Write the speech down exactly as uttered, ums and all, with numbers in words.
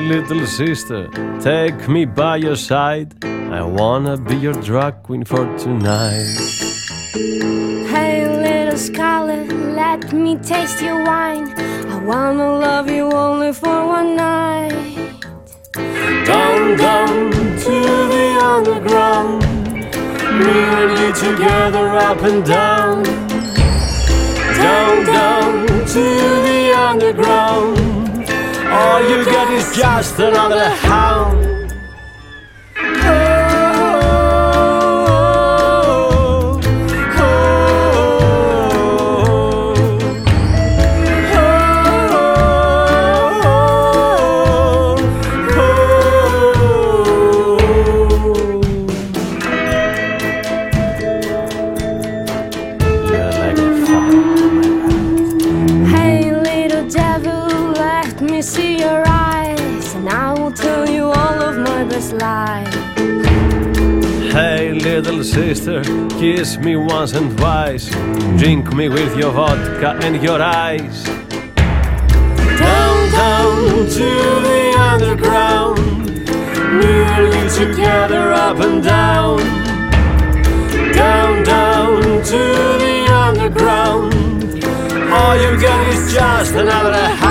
little sister, take me by your side. I wanna be your drag queen for tonight. Hey little Scarlet, let me taste your wine. I wanna love you only for one night. Down, down to the underground, me and you together up and down. Down, down to the underground, all you get is just another hound. See your eyes, and I will tell you all of my best lies. Hey little sister, kiss me once and twice. Drink me with your vodka and your eyes. Down, down to the underground, me and you together up and down. Down, down to the underground, all you get is just another house.